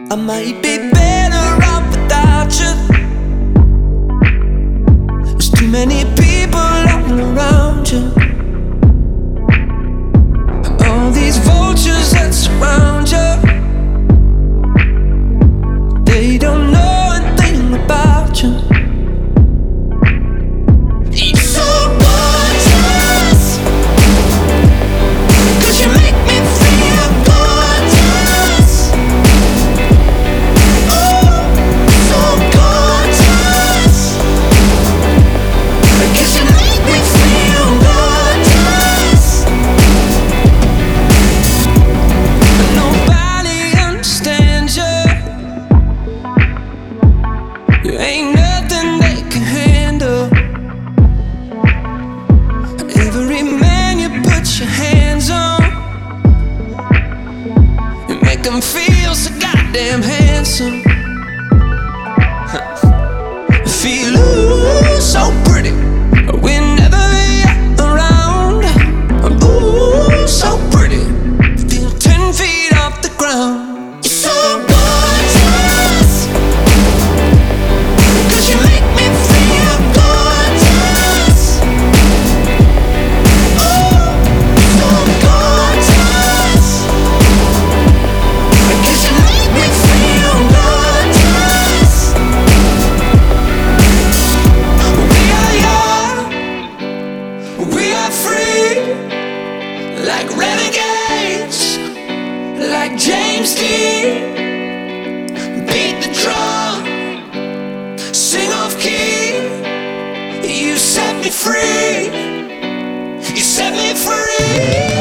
I might be better off without you. There's too many people all around you. All these vultures that surround you, they don't know a thing about you. You're so gorgeous, 'cause you make me feel gorgeous. Oh, so gorgeous, 'cause you make me feel gorgeous. Nobody understands you. You ain't nothing they can handle. Every man you put your hands on, you make them feel so goddamn handsome. Feel ooh, so pretty whenever you're around. Ooh, so pretty, feel 10 feet off the ground. You're so gorgeous, 'cause you make me feel gorgeous. Oh, so gorgeous, 'cause you make me feel gorgeous. We are young, we are free, like renegades, like James Dean. Beat the drum, sing off key. You set me free, you set me free.